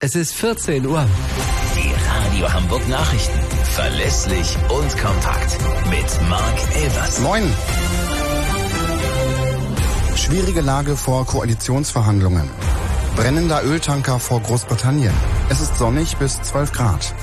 Es ist 14 Uhr. Die Radio Hamburg Nachrichten. Verlässlich und kompakt. Mit Marc Elvers. Moin. Schwierige Lage vor Koalitionsverhandlungen. Brennender Öltanker vor Großbritannien. Es ist sonnig bis 12 Grad.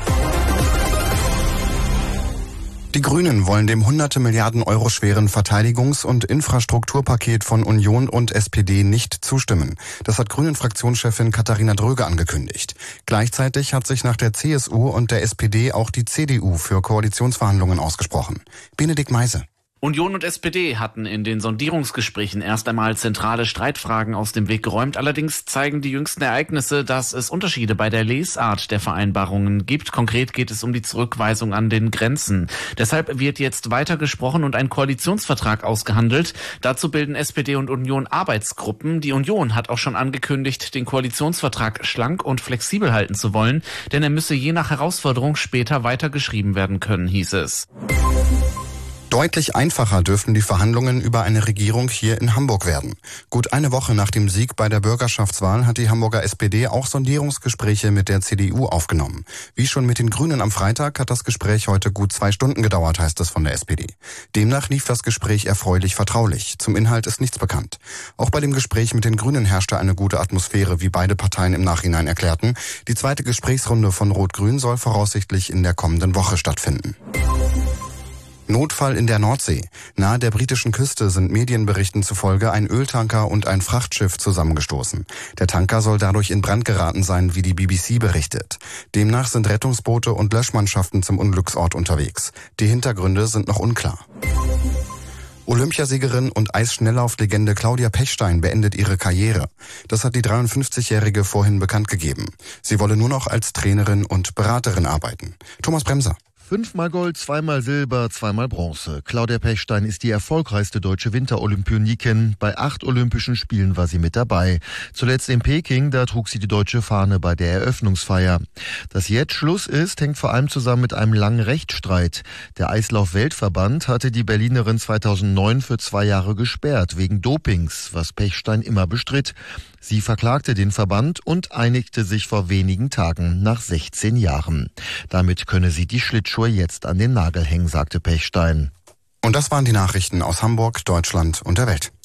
Die Grünen wollen dem hunderte Milliarden Euro schweren Verteidigungs- und Infrastrukturpaket von Union und SPD nicht zustimmen. Das hat Grünen-Fraktionschefin Katharina Dröge angekündigt. Gleichzeitig hat sich nach der CSU und der SPD auch die CDU für Koalitionsverhandlungen ausgesprochen. Benedikt Meise. Union und SPD hatten in den Sondierungsgesprächen erst einmal zentrale Streitfragen aus dem Weg geräumt. Allerdings zeigen die jüngsten Ereignisse, dass es Unterschiede bei der Lesart der Vereinbarungen gibt. Konkret geht es um die Zurückweisung an den Grenzen. Deshalb wird jetzt weiter gesprochen und ein Koalitionsvertrag ausgehandelt. Dazu bilden SPD und Union Arbeitsgruppen. Die Union hat auch schon angekündigt, den Koalitionsvertrag schlank und flexibel halten zu wollen, denn er müsse je nach Herausforderung später weiter geschrieben werden können, hieß es. Deutlich einfacher dürften die Verhandlungen über eine Regierung hier in Hamburg werden. Gut eine Woche nach dem Sieg bei der Bürgerschaftswahl hat die Hamburger SPD auch Sondierungsgespräche mit der CDU aufgenommen. Wie schon mit den Grünen am Freitag hat das Gespräch heute gut 2 Stunden gedauert, heißt es von der SPD. Demnach lief das Gespräch erfreulich vertraulich. Zum Inhalt ist nichts bekannt. Auch bei dem Gespräch mit den Grünen herrschte eine gute Atmosphäre, wie beide Parteien im Nachhinein erklärten. Die zweite Gesprächsrunde von Rot-Grün soll voraussichtlich in der kommenden Woche stattfinden. Notfall in der Nordsee. Nahe der britischen Küste sind Medienberichten zufolge ein Öltanker und ein Frachtschiff zusammengestoßen. Der Tanker soll dadurch in Brand geraten sein, wie die BBC berichtet. Demnach sind Rettungsboote und Löschmannschaften zum Unglücksort unterwegs. Die Hintergründe sind noch unklar. Olympiasiegerin und Eisschnelllauflegende Claudia Pechstein beendet ihre Karriere. Das hat die 53-Jährige vorhin bekannt gegeben. Sie wolle nur noch als Trainerin und Beraterin arbeiten. Thomas Bremser. 5-mal Gold, 2-mal Silber, 2-mal Bronze. Claudia Pechstein ist die erfolgreichste deutsche Winterolympionikin. Bei 8 Olympischen Spielen war sie mit dabei. Zuletzt in Peking, da trug sie die deutsche Fahne bei der Eröffnungsfeier. Dass jetzt Schluss ist, hängt vor allem zusammen mit einem langen Rechtsstreit. Der Eislauf-Weltverband hatte die Berlinerin 2009 für 2 Jahre gesperrt, wegen Dopings, was Pechstein immer bestritt. Sie verklagte den Verband und einigte sich vor wenigen Tagen nach 16 Jahren. Damit könne sie die Schlittschuhe jetzt an den Nagel hängen, sagte Pechstein. Und das waren die Nachrichten aus Hamburg, Deutschland und der Welt.